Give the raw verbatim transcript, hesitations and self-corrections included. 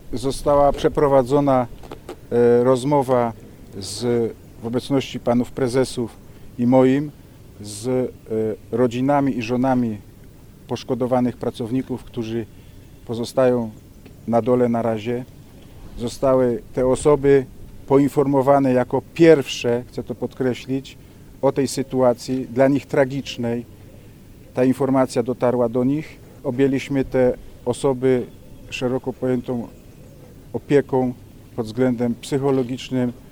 została przeprowadzona e, rozmowa z, w obecności panów prezesów i moim z e, rodzinami i żonami poszkodowanych pracowników, którzy pozostają na dole na razie. Zostały te osoby poinformowane jako pierwsze, chcę to podkreślić, o tej sytuacji, dla nich tragicznej. Ta informacja dotarła do nich. Objęliśmy te osoby szeroko pojętą opieką pod względem psychologicznym,